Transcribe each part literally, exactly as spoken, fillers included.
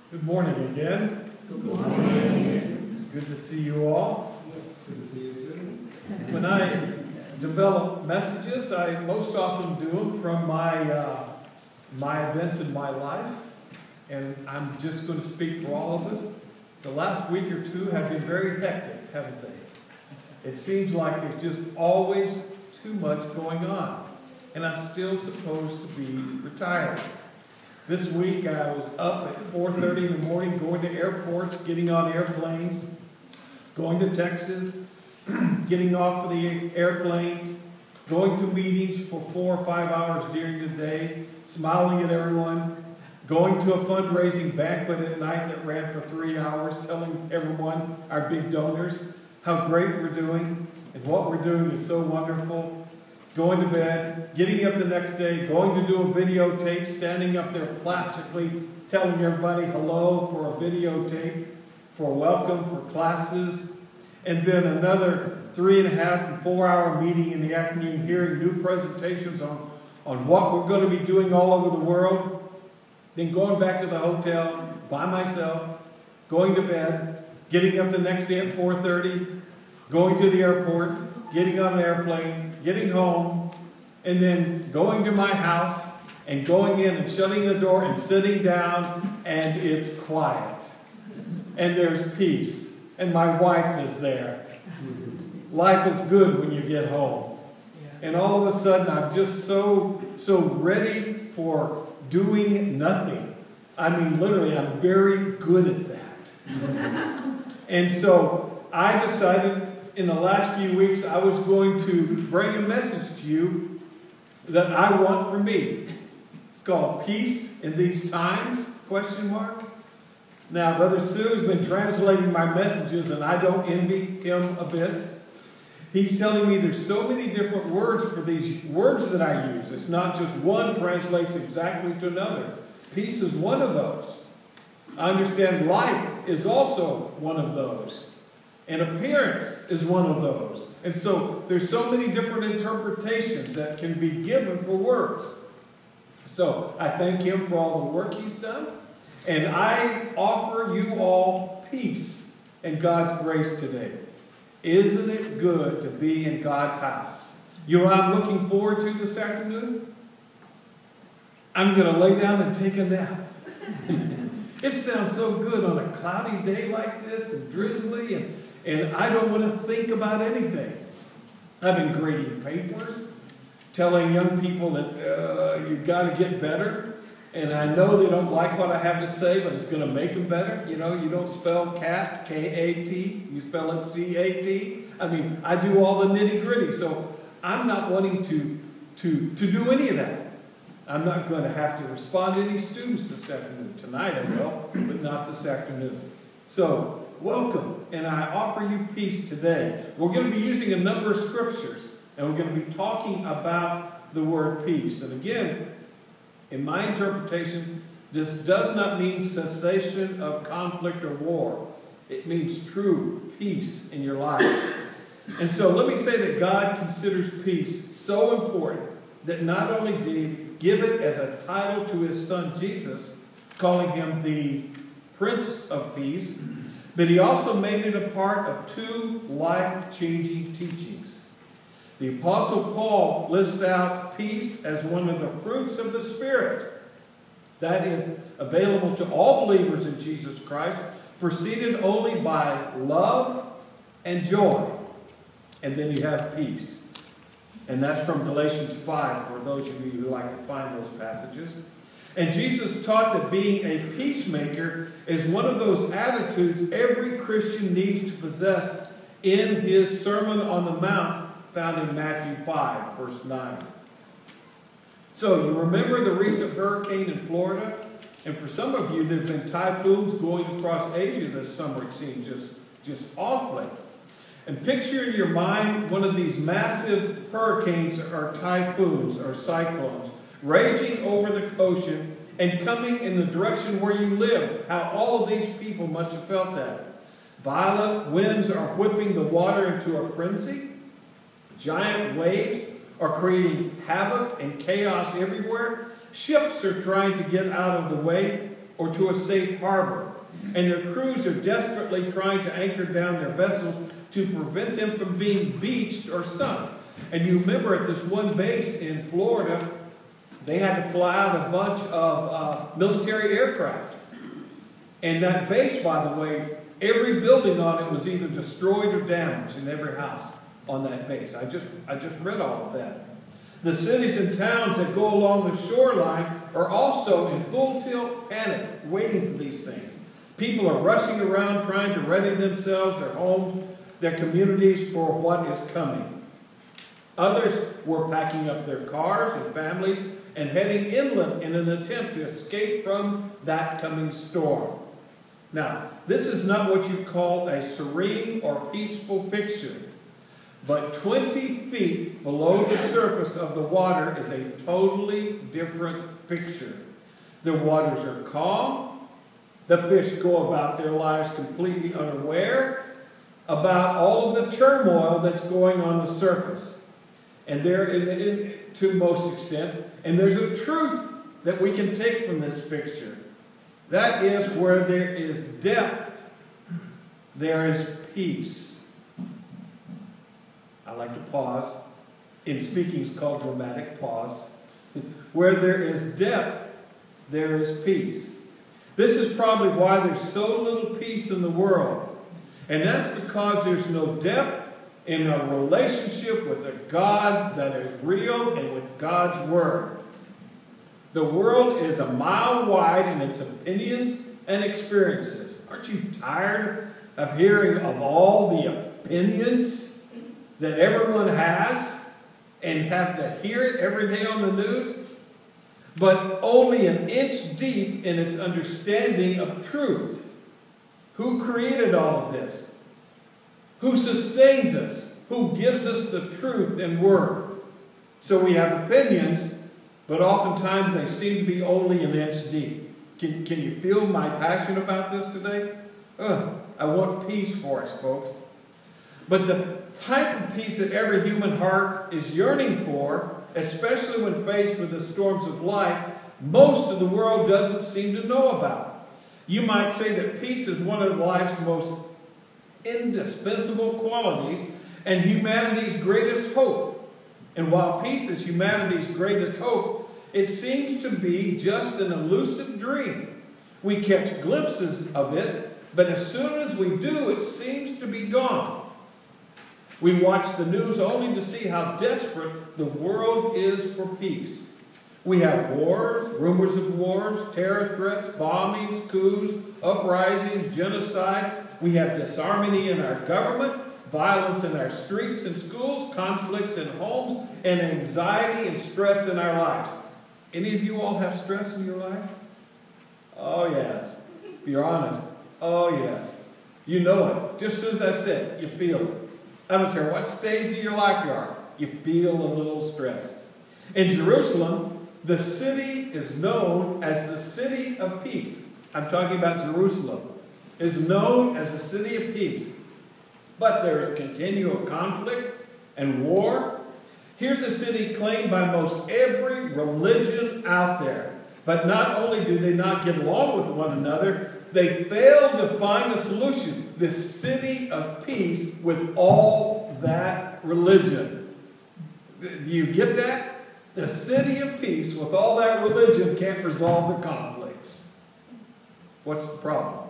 Good morning again. Good morning. It's good to see you all. Good to see you too. When I develop messages, I most often do them from my uh, my events in my life, and I'm just going to speak for all of us. The last week or two have been very hectic, haven't they? It seems like there's just always too much going on, and I'm still supposed to be retired. This week I was up at four thirty in the morning, going to airports, getting on airplanes, going to Texas, getting off of the airplane, going to meetings for four or five hours during the day, smiling at everyone, going to a fundraising banquet at night that ran for three hours, telling everyone, our big donors, how great we're doing and what we're doing is so wonderful. Going to bed, getting up the next day, going to do a videotape, standing up there plastically, telling everybody hello for a videotape, for welcome, for classes, and then another three and a half and four hour meeting in the afternoon, hearing new presentations on, on what we're going to be doing all over the world, then going back to the hotel by myself, going to bed, getting up the next day at four thirty, going to the airport, getting on an airplane, getting home, and then going to my house and going in and shutting the door and sitting down, and it's quiet. And there's peace. And my wife is there. Life is good when you get home. And all of a sudden, I'm just so, so ready for doing nothing. I mean, literally, I'm very good at that. And so I decided in the last few weeks, I was going to bring a message to you that I want for me. It's called Peace in These Times, question mark. Now, Brother Sue's been translating my messages, and I don't envy him a bit. He's telling me there's so many different words for these words that I use. It's not just one translates exactly to another. Peace is one of those. I understand life is also one of those. And appearance is one of those. And so there's so many different interpretations that can be given for words. So I thank him for all the work he's done. And I offer you all peace and God's grace today. Isn't it good to be in God's house? You know what I'm looking forward to this afternoon? I'm going to lay down and take a nap. It sounds so good on a cloudy day like this and drizzly, and, and I don't want to think about anything. I've been grading papers, telling young people that uh, you've got to get better. And I know they don't like what I have to say, but it's going to make them better. You know, you don't spell cat, K A T, you spell it C A T. I mean, I do all the nitty gritty. So I'm not wanting to, to, to do any of that. I'm not going to have to respond to any students this afternoon. Tonight I will, but not this afternoon. So, welcome, and I offer you peace today. We're going to be using a number of scriptures, and we're going to be talking about the word peace. And again, in my interpretation, this does not mean cessation of conflict or war. It means true peace in your life. And so let me say that God considers peace so important that not only did he give it as a title to his son Jesus, calling him the Prince of Peace, but he also made it a part of two life-changing teachings. The Apostle Paul lists out peace as one of the fruits of the Spirit that is available to all believers in Jesus Christ, preceded only by love and joy. And then you have peace. And that's from Galatians five, for those of you who like to find those passages. And Jesus taught that being a peacemaker is one of those attitudes every Christian needs to possess in his Sermon on the Mount, found in Matthew five, verse nine. So you remember the recent hurricane in Florida? And for some of you, there have been typhoons going across Asia this summer, it seems, just, just awfully. And picture in your mind one of these massive hurricanes or typhoons or cyclones raging over the ocean and coming in the direction where you live. How all of these people must have felt that. Violent winds are whipping the water into a frenzy. Giant waves are creating havoc and chaos everywhere. Ships are trying to get out of the way. or to a safe harbor. And their crews are desperately trying to anchor down their vessels to prevent them from being beached or sunk. And you remember at this one base in Florida, they had to fly out a bunch of uh, military aircraft. And that base, by the way, every building on it was either destroyed or damaged in every house on that base. I just, I just read all of that. The cities and towns that go along the shoreline are also in full tilt panic, waiting for these things. People are rushing around trying to ready themselves, their homes, their communities for what is coming. Others were packing up their cars and families and heading inland in an attempt to escape from that coming storm. Now, this is not what you call a serene or peaceful picture, but twenty feet below the surface of the water is a totally different picture. The waters are calm. The fish go about their lives completely unaware about all of the turmoil that's going on the surface. And there, in, in, to most extent, and there's a truth that we can take from this picture. That is, where there is depth, there is peace. I like to pause. In speaking, it's called dramatic pause. Where there is depth, there is peace. This is probably why there's so little peace in the world. And that's because there's no depth in a relationship with a God that is real and with God's Word. The world is a mile wide in its opinions and experiences. Aren't you tired of hearing of all the opinions that everyone has and have to hear it every day on the news? But only an inch deep in its understanding of truth. Who created all of this? Who sustains us? Who gives us the truth and word? So we have opinions, but oftentimes they seem to be only an inch deep. Can, can you feel my passion about this today? Ugh, I want peace for us, folks. But the type of peace that every human heart is yearning for, especially when faced with the storms of life, most of the world doesn't seem to know about. You might say that peace is one of life's most indispensable qualities and humanity's greatest hope. And while peace is humanity's greatest hope, it seems to be just an elusive dream. We catch glimpses of it, but as soon as we do, it seems to be gone. We watch the news only to see how desperate the world is for peace. We have wars, rumors of wars, terror threats, bombings, coups, uprisings, genocide. We have disharmony in our government, violence in our streets and schools, conflicts in homes, and anxiety and stress in our lives. Any of you all have stress in your life? Oh, yes. If you're honest. Oh, yes. You know it. Just as I said, you feel it. I don't care what stage of your life you are, you feel a little stressed. In Jerusalem, the city is known as the city of peace. I'm talking about Jerusalem. Is known as the city of peace. But there is continual conflict and war. Here's a city claimed by most every religion out there. But not only do they not get along with one another, they fail to find a solution. The city of peace with all that religion. Do you get that? The city of peace with all that religion can't resolve the conflicts. What's the problem?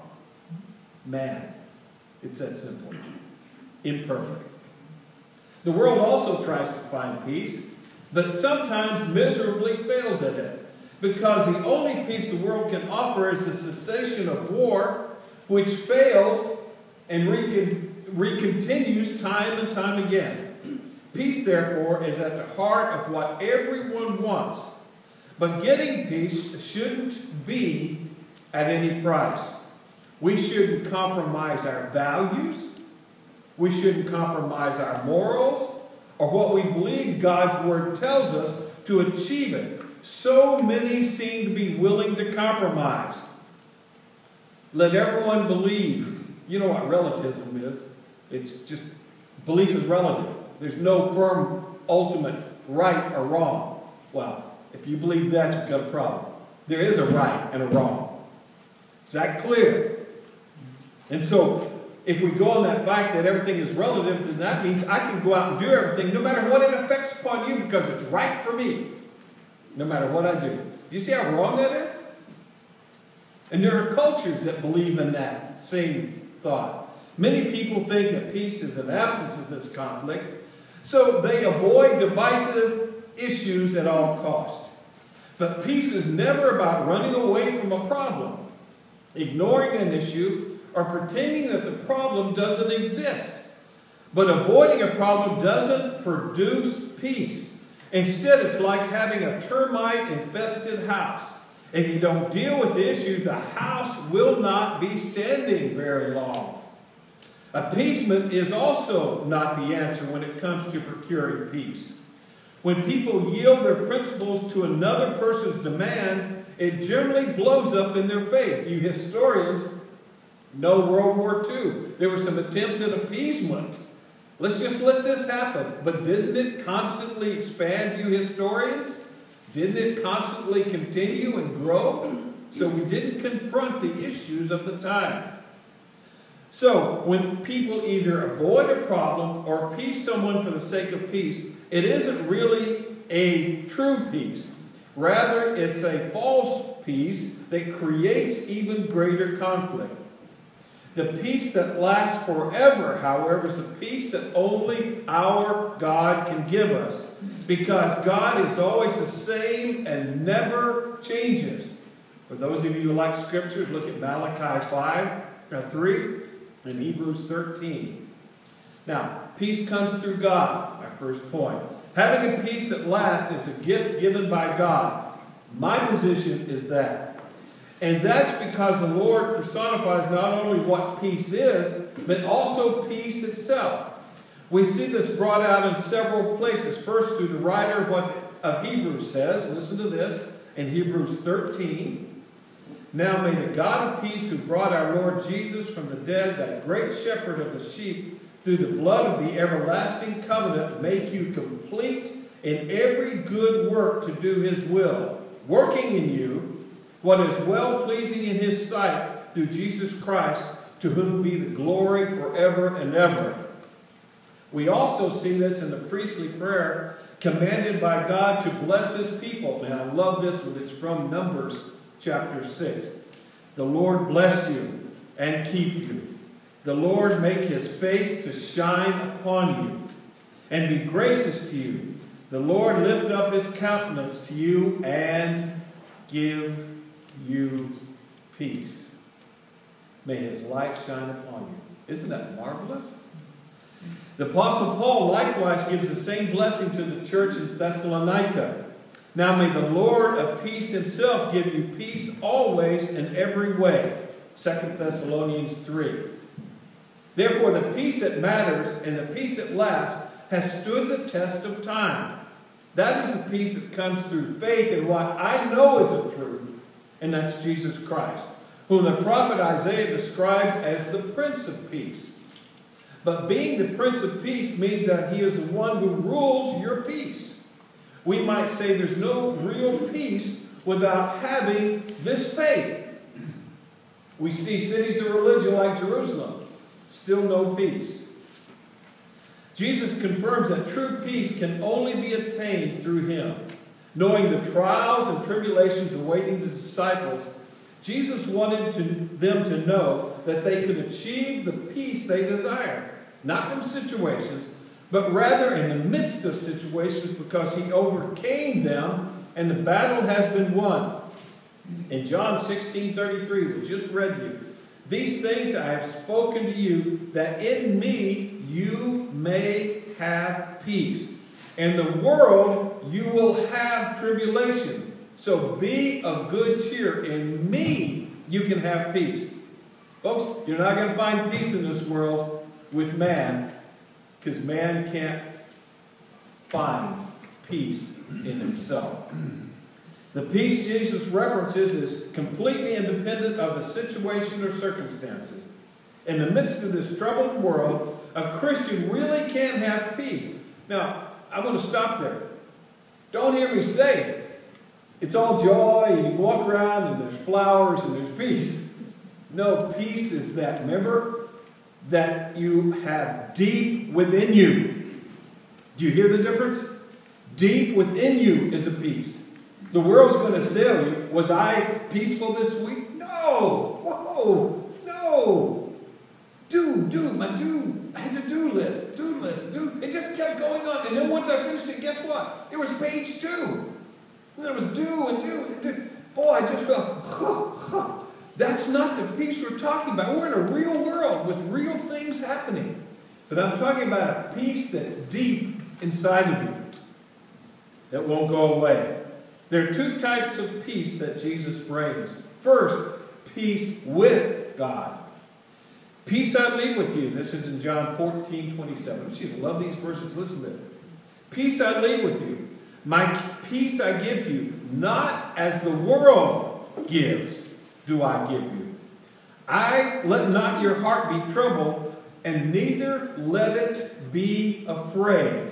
Man. It's that simple. Imperfect. The world also tries to find peace, but sometimes miserably fails at it. Because the only peace the world can offer is the cessation of war, which fails and recontinues time and time again. Peace, therefore, is at the heart of what everyone wants. But getting peace shouldn't be at any price. We shouldn't compromise our values. We shouldn't compromise our morals or what we believe God's Word tells us to achieve it. So many seem to be willing to compromise. Let everyone believe. You know what relativism is. It's just, belief is relative. There's no firm, ultimate right or wrong. Well, if you believe that, you've got a problem. There is a right and a wrong. Is that clear? And so, if we go on that fact that everything is relative, then that means I can go out and do everything no matter what it affects upon you because it's right for me. No matter what I do. Do you see how wrong that is? And there are cultures that believe in that same thought. Many people think that peace is an absence of this conflict, so they avoid divisive issues at all costs. But peace is never about running away from a problem, ignoring an issue, or pretending that the problem doesn't exist. But avoiding a problem doesn't produce peace. Instead, it's like having a termite-infested house. If you don't deal with the issue, the house will not be standing very long. Appeasement is also not the answer when it comes to procuring peace. When people yield their principles to another person's demands, it generally blows up in their face. You historians know World War Two. There were some attempts at appeasement. Let's just let this happen. But didn't it constantly expand, you historians? Didn't it constantly continue and grow? So we didn't confront the issues of the time. So when people either avoid a problem or appease someone for the sake of peace, it isn't really a true peace. Rather, it's a false peace that creates even greater conflict. The peace that lasts forever, however, is a peace that only our God can give us. Because God is always the same and never changes. For those of you who like scriptures, look at Malachi five, uh, three and Hebrews thirteen. Now, peace comes through God, my first point. Having a peace that lasts is a gift given by God. My position is that. And that's because the Lord personifies not only what peace is, but also peace itself. We see this brought out in several places. First, through the writer of, what the, of Hebrews says, listen to this, in Hebrews thirteen. Now may the God of peace, who brought our Lord Jesus from the dead, that great shepherd of the sheep, through the blood of the everlasting covenant, make you complete in every good work to do his will, working in you what is well-pleasing in his sight through Jesus Christ, to whom be the glory forever and ever. We also see this in the priestly prayer commanded by God to bless his people. And I love this one. It's from Numbers chapter six. The Lord bless you and keep you. The Lord make his face to shine upon you and be gracious to you. The Lord lift up his countenance to you and give you peace. May his light shine upon you. Isn't that marvelous? The Apostle Paul likewise gives the same blessing to the church in Thessalonica. Now may the Lord of peace himself give you peace always in every way. Second Thessalonians three. Therefore the peace that matters and the peace that lasts has stood the test of time. That is the peace that comes through faith in what I know is a truth, and that's Jesus Christ, whom the prophet Isaiah describes as the Prince of Peace. But being the Prince of Peace means that he is the one who rules your peace. We might say there's no real peace without having this faith. We see cities of religion like Jerusalem, still no peace. Jesus confirms that true peace can only be attained through him. Knowing the trials and tribulations awaiting the disciples, Jesus wanted to, them to know that they could achieve the peace they desired. Not from situations, but rather in the midst of situations, because he overcame them and the battle has been won. In John sixteen thirty-three, we just read you, these things I have spoken to you, that in me you may have peace. In the world you will have tribulation. So be of good cheer. In me you can have peace. Folks, you're not going to find peace in this world with man, because man can't find peace in himself. The peace Jesus references is completely independent of the situation or circumstances. In the midst of this troubled world, a Christian really can have peace. Now, I'm going to stop there. Don't hear me say it's all joy and you walk around and there's flowers and there's peace. No, peace is that, remember, that you have deep within you. Do you hear the difference? Deep within you is a peace. The world's going to sell you. Was I peaceful this week? No. Whoa. No. Do, do, my do. I had to do list, do list, do. It just kept going on. And then once I finished it, guess what? It was page two. And there was do and do and do. Boy, I just felt, huh, huh. That's not the peace we're talking about. We're in a real world with real things happening. But I'm talking about a peace that's deep inside of you that won't go away. There are two types of peace that Jesus brings. First, peace with God. Peace I leave with you. This is in John fourteen twenty-seven. You love these verses. Listen to this. Peace I leave with you. My peace I give to you. Not as the world gives do I give you. I let not your heart be troubled, and neither let it be afraid.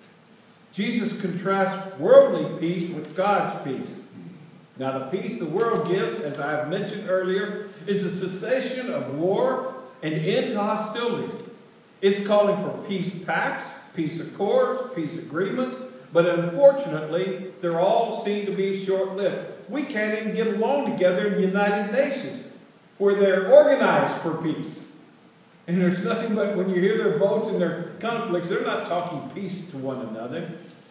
Jesus contrasts worldly peace with God's peace. Now, the peace the world gives, as I have mentioned earlier, is a cessation of war and end to hostilities. It's calling for peace pacts, peace accords, peace agreements, but unfortunately, they all seem to be short-lived. We can't even get along together in the United Nations, where they're organized for peace. And there's nothing but when you hear their votes and their conflicts, they're not talking peace to one another.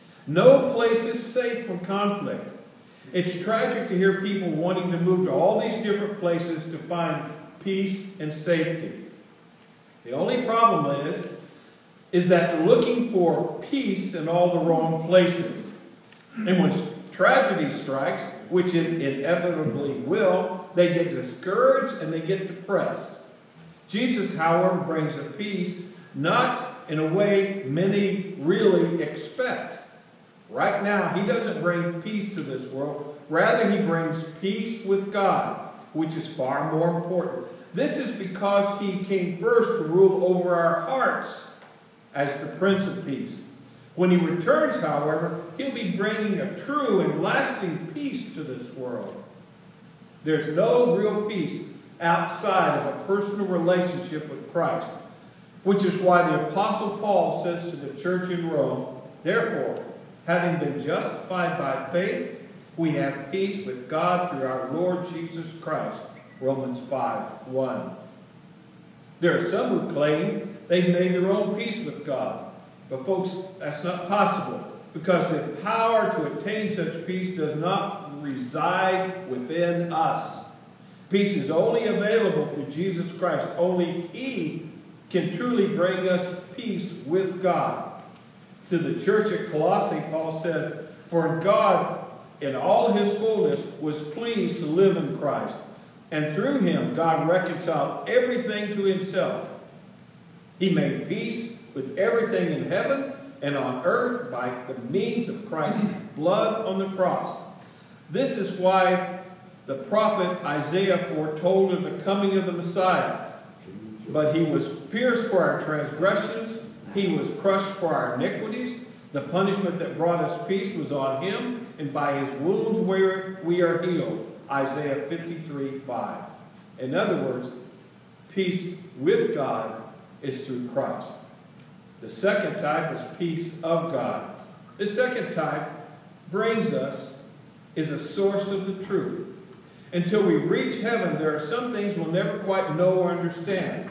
No place is safe from conflict. It's tragic to hear people wanting to move to all these different places to find peace and safety. The only problem is, is that they're looking for peace in all the wrong places. And when tragedy strikes, which it inevitably will, they get discouraged and they get depressed. Jesus, however, brings a peace not in a way many really expect. Right now, he doesn't bring peace to this world. Rather, he brings peace with God, which is far more important. This is because he came first to rule over our hearts as the Prince of Peace. When he returns, however, he'll be bringing a true and lasting peace to this world. There's no real peace outside of a personal relationship with Christ, which is why the Apostle Paul says to the church in Rome, therefore, having been justified by faith, we have peace with God through our Lord Jesus Christ. Romans five one. There are some who claim they've made their own peace with God. But folks, that's not possible, because the power to attain such peace does not reside within us. Peace is only available through Jesus Christ. Only he can truly bring us peace with God. To the church at Colossae, Paul said, for God, in all his fullness, was pleased to live in Christ. And through him, God reconciled everything to himself. He made peace with everything in heaven and on earth by the means of Christ's blood on the cross. This is why the prophet Isaiah foretold of the coming of the Messiah. But he was pierced for our transgressions. He was crushed for our iniquities. The punishment that brought us peace was on him, and by his wounds we are healed. Isaiah fifty-three five. In other words, peace with God is through Christ. The second type is peace of God. The second type brings us, is a source of the truth. Until we reach heaven, there are some things we'll never quite know or understand.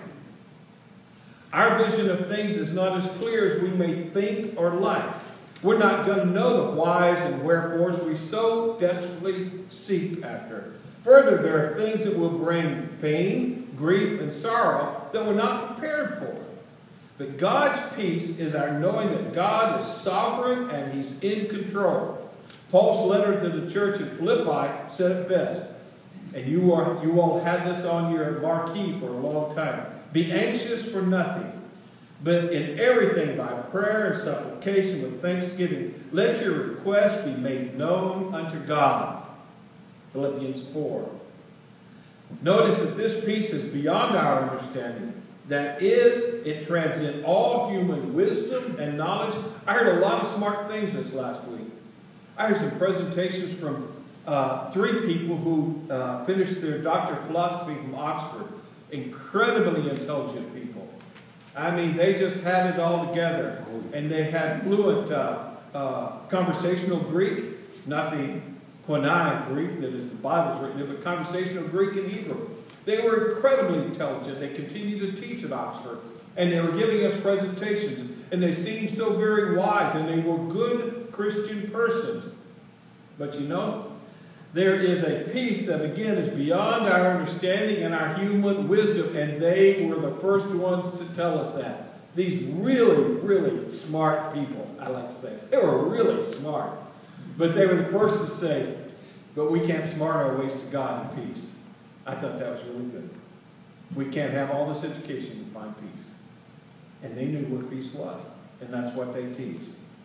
Our vision of things is not as clear as we may think or like. We're not going to know the whys and wherefores we so desperately seek after. Further, there are things that will bring pain, grief, and sorrow that we're not prepared for. But God's peace is our knowing that God is sovereign and he's in control. Paul's letter to the church in Philippi said it best. And you, are, you all had this on your marquee for a long time. Be anxious for nothing, but in everything by prayer and supplication with thanksgiving, let your requests be made known unto God. Philippians four. Notice that this peace is beyond our understanding. That is, it transcends all human wisdom and knowledge. I heard a lot of smart things this last week. I heard some presentations from uh, three people who uh, finished their Doctor of Philosophy from Oxford. Incredibly intelligent people. I mean, they just had it all together. And they had fluent uh, uh, conversational Greek, not the Koine Greek that is the Bible's written in, but conversational Greek and Hebrew. They were incredibly intelligent. They continued to teach at Oxford. And they were giving us presentations. And they seemed so very wise. And they were good Christian persons. But you know, there is a peace that, again, is beyond our understanding and our human wisdom. And they were the first ones to tell us that. These really, really smart people, I like to say. They were really smart. But they were the first to say, but we can't smart our ways to God in peace. I thought that was really good. We can't have all this education to find peace. And they knew what peace was. And that's what they teach.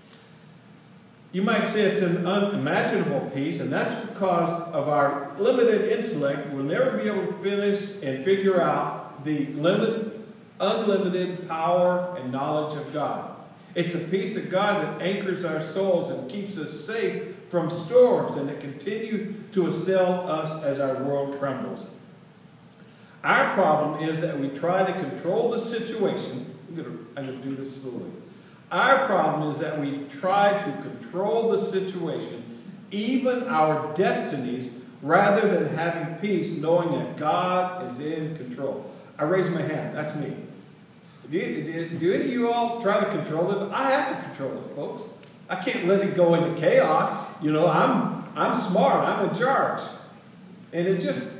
You might say it's an unimaginable peace, and that's because of our limited intellect. We'll never be able to finish and figure out the limit, unlimited power and knowledge of God. It's a peace of God that anchors our souls and keeps us safe from storms and that continue to assail us as our world trembles. Our problem is that we try to control the situation. I'm going to, I'm going to do this slowly. Our problem is that we try to control the situation, even our destinies, rather than having peace, knowing that God is in control. I raise my hand. That's me. Do, you, do any of you all try to control it? I have to control it, folks. I can't let it go into chaos. You know, I'm I'm smart. I'm in charge. And it just,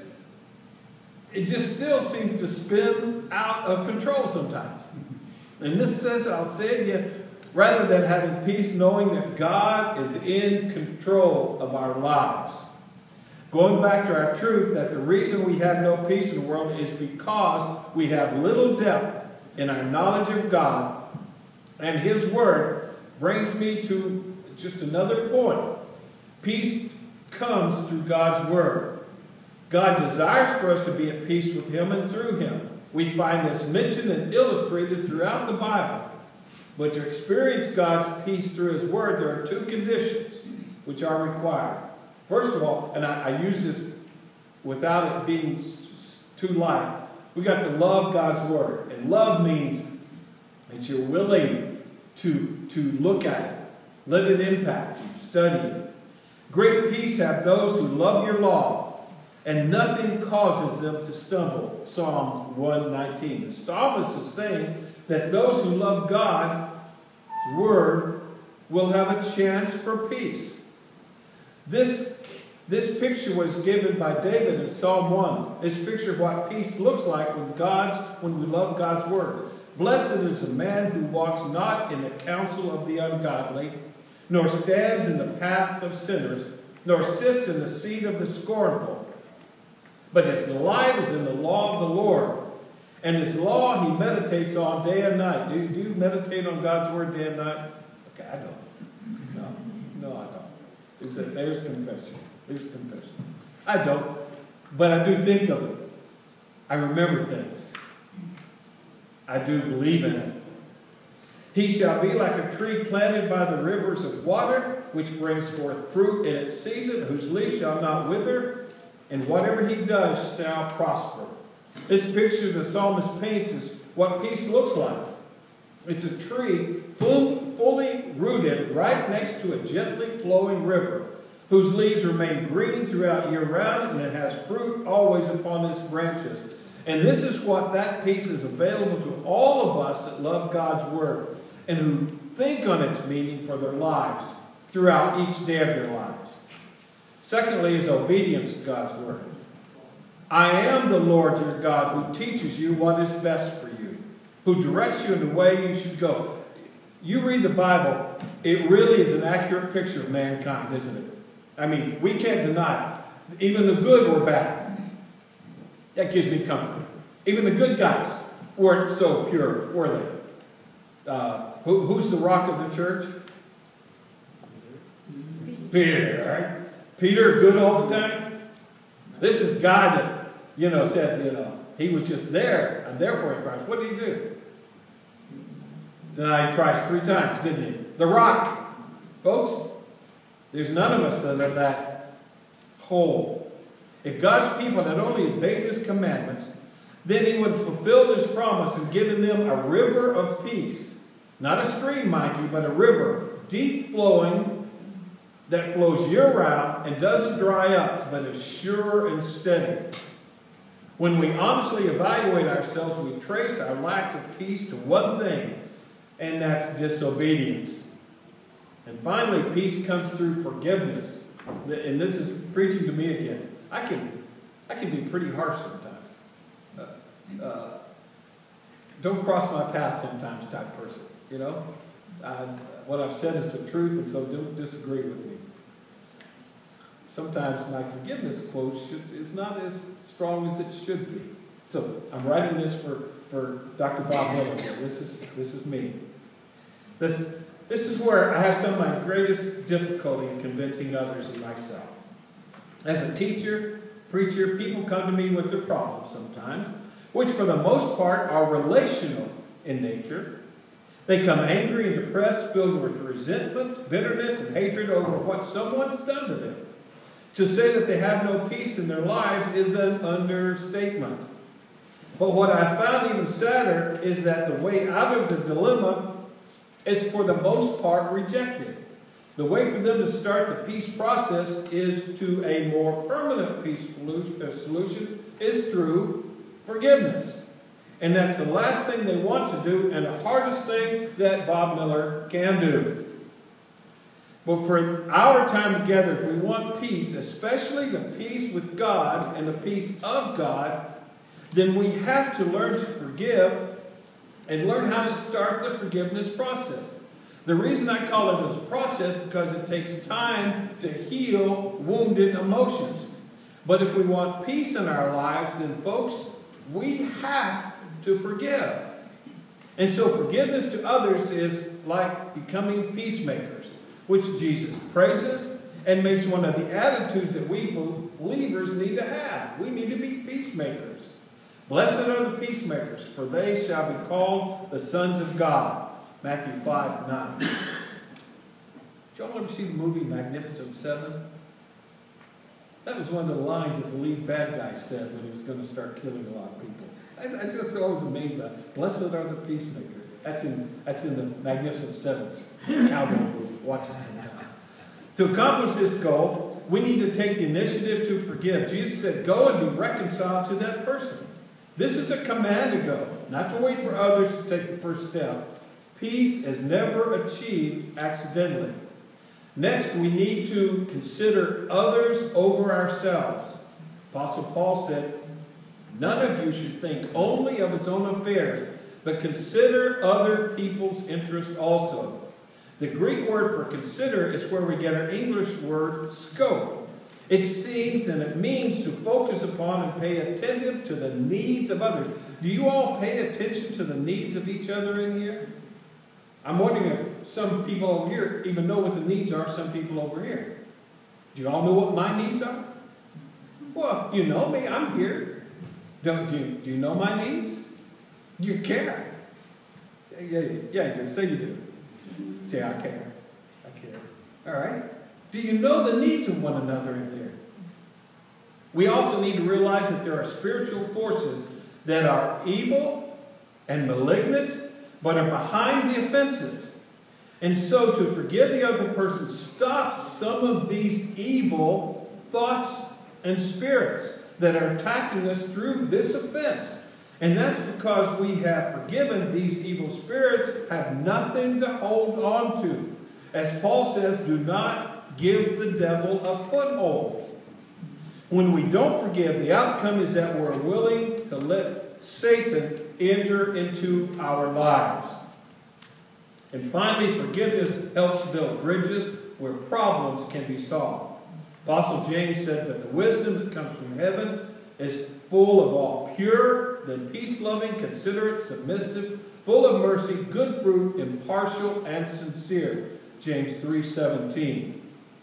it just still seems to spin out of control sometimes. And this says, I'll say it again, rather than having peace, knowing that God is in control of our lives. Going back to our truth that the reason we have no peace in the world is because we have little depth in our knowledge of God, and His Word brings me to just another point. Peace comes through God's Word. God desires for us to be at peace with Him and through Him. We find this mentioned and illustrated throughout the Bible. But to experience God's peace through His Word, there are two conditions which are required. First of all, and I, I use this without it being too light, we got to love God's Word. And love means that you're willing to, to look at it, let it impact you, study it. Great peace have those who love your law, and nothing causes them to stumble. Psalm one nineteen. The psalmist is saying that those who love God's Word will have a chance for peace. This This picture was given by David in Psalm one. This picture of what peace looks like when God's, when we love God's Word. Blessed is the man who walks not in the counsel of the ungodly, nor stands in the paths of sinners, nor sits in the seat of the scornful. But his delight is in the law of the Lord. And his law he meditates on day and night. Do, do you meditate on God's Word day and night? Okay, I don't. No, no, I don't. Is that, there's confession. There's confession. I don't, but I do think of it. I remember things. I do believe in it. He shall be like a tree planted by the rivers of water, which brings forth fruit in its season, whose leaf shall not wither, and whatever he does shall prosper. This picture the psalmist paints is what peace looks like. It's a tree full, fully rooted right next to a gently flowing river, whose leaves remain green throughout year-round, and it has fruit always upon its branches. And this is what that peace is available to all of us that love God's Word and who think on its meaning for their lives throughout each day of their lives. Secondly is obedience to God's Word. I am the Lord your God who teaches you what is best for you, who directs you in the way you should go. You read the Bible, it really is an accurate picture of mankind, isn't it? I mean, we can't deny it. Even the good were bad. That gives me comfort. Even the good guys weren't so pure, were they? Uh, who, who's the rock of the church? Peter, right? Peter, good all the time? This is God that, you know, said, you know, he was just there, and therefore in Christ. What did he do? Denied Christ three times, didn't he? The rock. Folks, there's none of us that are that whole. If God's people had only obeyed his commandments, then he would have fulfilled his promise and given them a river of peace. Not a stream, mind you, but a river, deep flowing, that flows year-round and doesn't dry up, but is sure and steady. When we honestly evaluate ourselves, we trace our lack of peace to one thing, and that's disobedience. And finally, peace comes through forgiveness. And this is preaching to me again. I can, I can be pretty harsh sometimes. Uh, uh, don't cross my path sometimes type person, you know? I, what I've said is the truth, and so don't disagree with me. Sometimes my forgiveness quote should, is not as strong as it should be. So I'm writing this for, for Doctor Bob Miller here. This is, this is me. This, this is where I have some of my greatest difficulty in convincing others and myself. As a teacher, preacher, people come to me with their problems sometimes, which for the most part are relational in nature. They come angry and depressed, filled with resentment, bitterness, and hatred over what someone's done to them. To say that they have no peace in their lives is an understatement. But what I found even sadder is that the way out of the dilemma is for the most part rejected. The way for them to start the peace process is to a more permanent peace solution is through forgiveness. And that's the last thing they want to do and the hardest thing that Bob Miller can do. But for our time together, if we want peace, especially the peace with God and the peace of God, then we have to learn to forgive and learn how to start the forgiveness process. The reason I call it as a process is because it takes time to heal wounded emotions. But if we want peace in our lives, then folks, we have to forgive. And so forgiveness to others is like becoming peacemakers, which Jesus praises and makes one of the attitudes that we believers need to have. We need to be peacemakers. Blessed are the peacemakers, for they shall be called the sons of God. Matthew five nine. Did y'all ever see the movie Magnificent Seven? That was one of the lines that the lead bad guy said when he was going to start killing a lot of people. I, I just always amazed by it. Blessed are the peacemakers. That's in, that's in the Magnificent Seven cowboy movie. Watch it sometime. To accomplish this goal, we need to take the initiative to forgive. Jesus said, go and be reconciled to that person. This is a command to go, not to wait for others to take the first step. Peace is never achieved accidentally. Next, we need to consider others over ourselves. Apostle Paul said, none of you should think only of his own affairs, but consider other people's interest also. The Greek word for consider is where we get our English word scope. It seems and it means to focus upon and pay attention to the needs of others. Do you all pay attention to the needs of each other in here? I'm wondering if some people over here even know what the needs are, some people over here. Do you all know what my needs are? Well, you know me, I'm here. Don't, do, you, do you know my needs? Do you care? Yeah, yeah, yeah, you do. Say you do. Say, I care. I care. All right. Do you know the needs of one another in there? We also need to realize that there are spiritual forces that are evil and malignant, but are behind the offenses. And so to forgive the other person stops some of these evil thoughts and spirits that are attacking us through this offense. And that's because we have forgiven these evil spirits, have nothing to hold on to. As Paul says, do not give the devil a foothold. When we don't forgive, the outcome is that we're willing to let Satan enter into our lives. And finally, forgiveness helps build bridges where problems can be solved. Apostle James said that the wisdom that comes from heaven is full of all pure, then peace-loving, considerate, submissive, full of mercy, good fruit, impartial, and sincere. James three seventeen.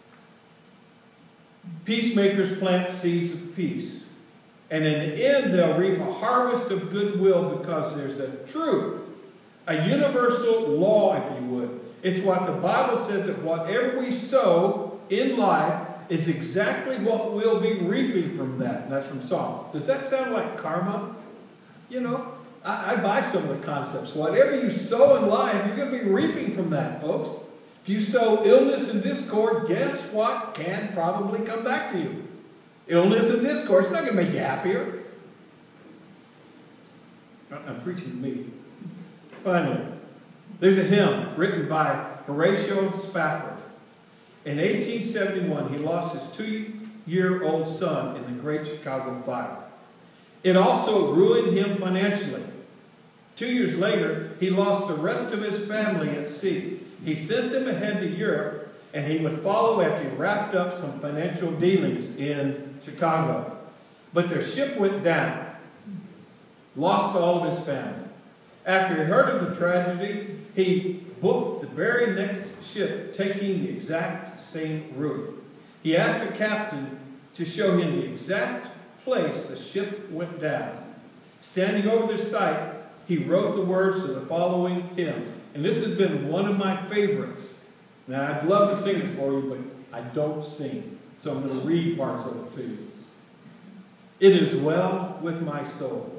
Peacemakers plant seeds of peace. And in the end, they'll reap a harvest of goodwill because there's a truth, a universal law, if you would. It's what the Bible says, that whatever we sow in life is exactly what we'll be reaping from that. And that's from Psalm. Does that sound like karma? You know, I, I buy some of the concepts. Whatever you sow in life, you're going to be reaping from that, folks. If you sow illness and discord, guess what can probably come back to you? Illness and discord. It's not going to make you happier. I'm preaching to me. Finally, there's a hymn written by Horatio Spafford. In eighteen seventy-one, he lost his two-year-old son in the Great Chicago Fire. It also ruined him financially. Two years later, he lost the rest of his family at sea. He sent them ahead to Europe, and he would follow after he wrapped up some financial dealings in Chicago. But their ship went down, lost all of his family. After he heard of the tragedy, he booked the very next ship, taking the exact same route. He asked the captain to show him the exact place the ship went down. Standing over the site, he wrote the words to the following hymn. And this has been one of my favorites. Now, I'd love to sing it for you, but I don't sing. So I'm going to read parts of it to you. It is well with my soul.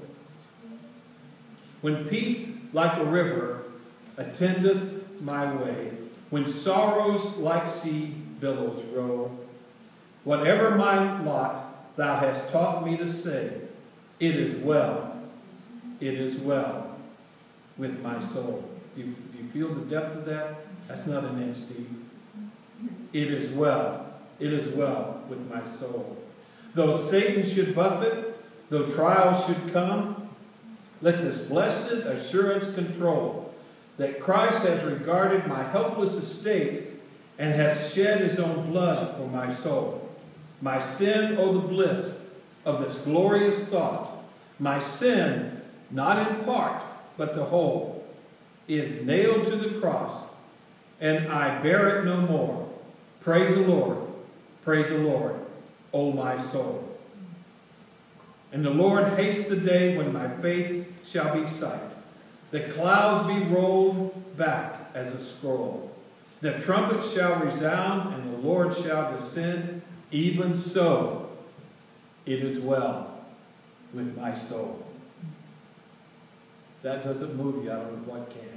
When peace like a river attendeth my way, when sorrows like sea billows roll, whatever my lot thou hast taught me to say, it is well, it is well with my soul. Do you, do you feel the depth of that? That's not an inch deep. It is well, it is well with my soul. Though Satan should buffet, though trials should come, let this blessed assurance control that Christ has regarded my helpless estate and hath shed his own blood for my soul. My sin, oh the bliss of this glorious thought, my sin, not in part, but the whole, is nailed to the cross, and I bear it no more. Praise the Lord, praise the Lord, O my soul. And the Lord haste the day when my faith shall be sight. The clouds be rolled back as a scroll. The trumpet shall resound, and the Lord shall descend. Even so, it is well with my soul. If that doesn't move you, I don't know what can.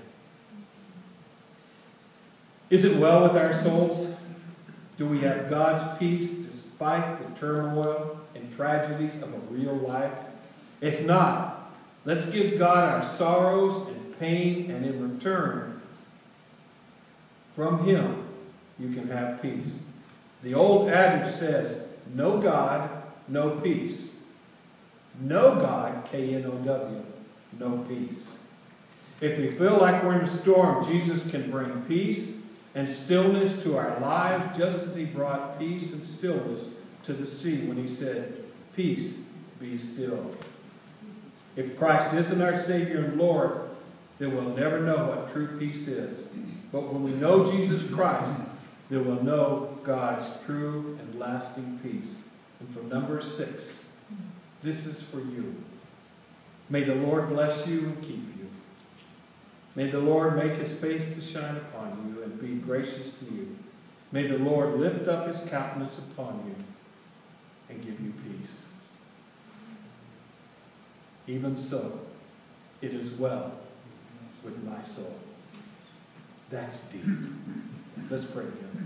Is it well with our souls? Do we have God's peace despite the turmoil and tragedies of a real life? If not, let's give God our sorrows and pain, and in return, from Him, you can have peace. The old adage says, no God, no peace. No God, K N O W, no peace. If we feel like we're in a storm, Jesus can bring peace and stillness to our lives, just as He brought peace and stillness to the sea when He said, peace, be still. If Christ isn't our Savior and Lord, then we'll never know what true peace is. But when we know Jesus Christ, then we'll know God's true and lasting peace. And for number six, this is for you. May the Lord bless you and keep you. May the Lord make His face to shine upon you and be gracious to you. May the Lord lift up His countenance upon you and give you peace. Even so, it is well with my soul. That's deep. Let's pray together.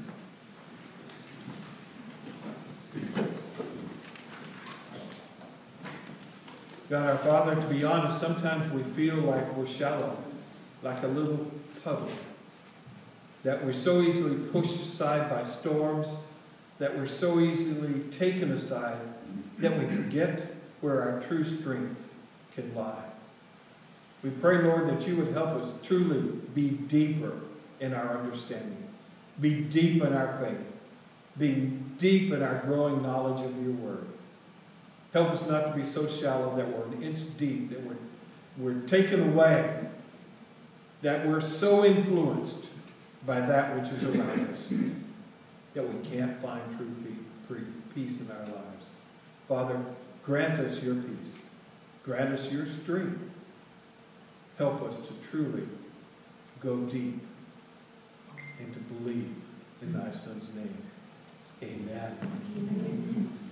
God, our Father, to be honest, sometimes we feel like we're shallow, like a little puddle, that we're so easily pushed aside by storms, that we're so easily taken aside, that we forget where our true strength can lie. We pray, Lord, that you would help us truly be deeper in our understanding, be deep in our faith, be deep in our growing knowledge of your word. Help us not to be so shallow that we're an inch deep, that we're, we're taken away, that we're so influenced by that which is around us, that we can't find true peace in our lives. Father, grant us your peace. Grant us your strength. Help us to truly go deep and to believe in thy Son's name. Amen.